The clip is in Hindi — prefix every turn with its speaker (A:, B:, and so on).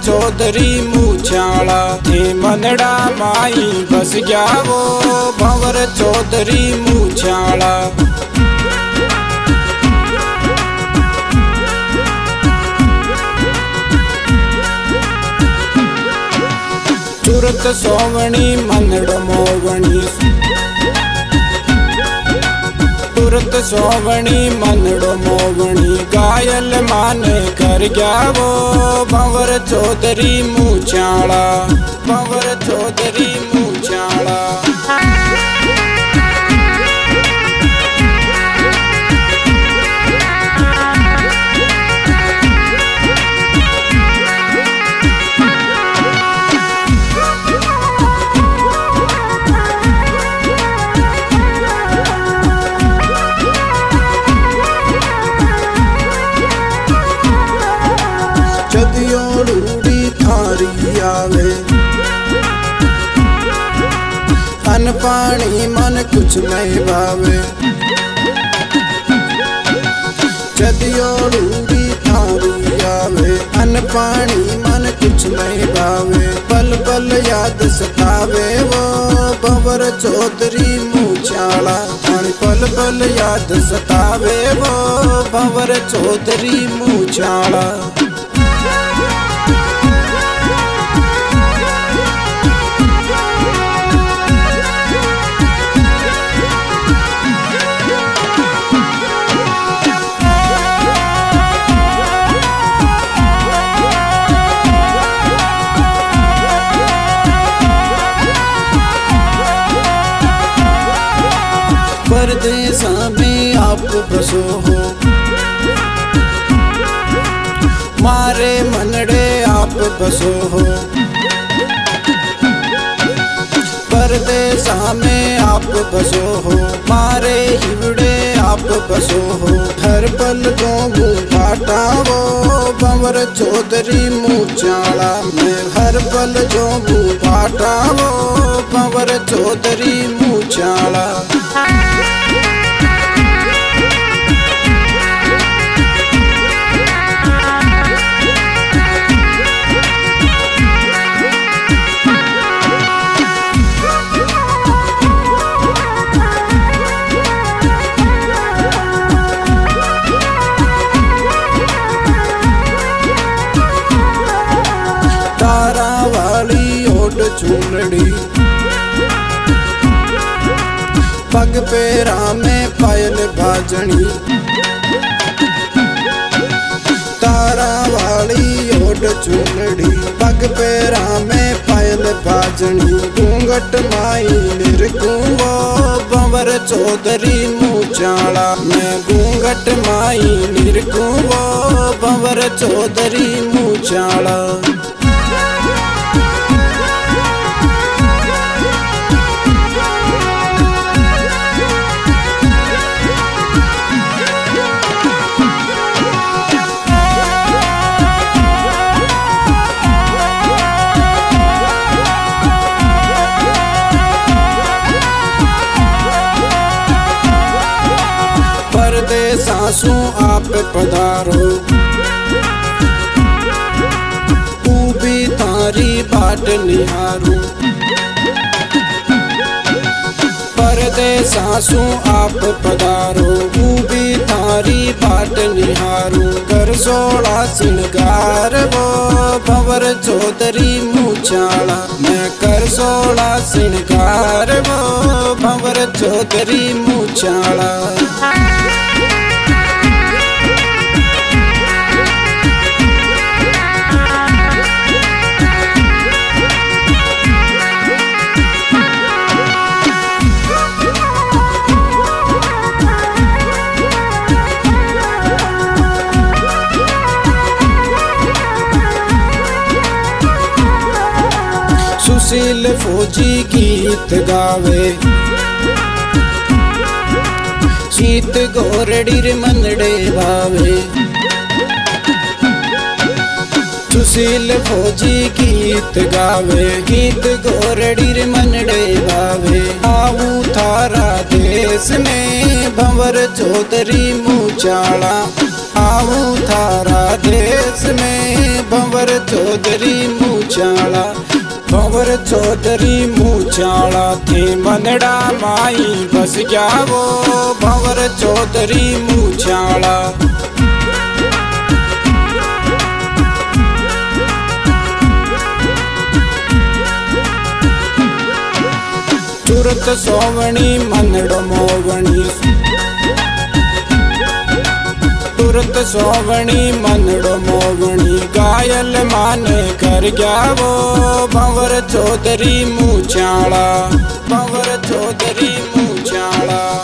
A: चौधरी मूछाला थे मनड़ा माई बस गया वो भंवर चौधरी मूछाला। तुरत सोवणी मनड़ मोवणी तुरत सोवणी मनड़ मोवणी गायल माने कर गया वो भंवर चौधरी मूछाला भंवर चौधरी मूछाला। चदियोड़ी थारी आवे अन पानी मन कुछ नहीं भावे। चदियोड़ी थारी आवे अन पानी मन कुछ नहीं भावे। पल पल याद सतावे वो भंवर चौधरी मूछाला पल पल याद सतावे वो भंवर चौधरी मूछाला। परदेसा में आप बसो हो मारे मनड़े आप बसो हो। परदेसा में आप बसो हो मारे हिवड़े आप बसो हो। हर पल जो मुँह फाटा वो भंवर चौधरी मूछाला मैं हर पल जो मुँह फाटा वो भंवर चौधरी मूछाला। तारा वाली ओट चूनड़ी पग पेरा में पायल बाजनी। तारा वाली ओट चूनड़ी पग पेरा में पायल बाजनी। घूंघट माई निरकू वो भंवर चौधरी मूछाला मैं घूंघट माई निरकू वो भंवर चौधरी मूछाला। परदेसासु आप पधारो भी थारी बाट निहारू। परदेसासु आप पधारो भी थारी बाट निहारू। कर सोला सिंगार वो भंवर चौधरी मूछाला मैं कर सोला सिंगार वो भंवर चौधरी मूछाला। सुशील फौजी गीत गावे शीत गोरड़ी रे मनड़े भावे। सुशील फौजी गीत गावे गीत गोरड़ी रे मनड़े भावे। आऊ थारा देश में भंवर चौधरी मूछाला आऊं थारा देश में भंवर चौधरी मूछाला, भंवर चौधरी मूछाला थे मनड़ा माई बस गया वो भंवर चौधरी मूछाला। तुरत सोवणी मनड़ मोवणी, तुरत सोवणी मनड़ मोवणी घायल माने कर गया वो भंवर चौधरी मूछाला, भंवर चौधरी मूछाला।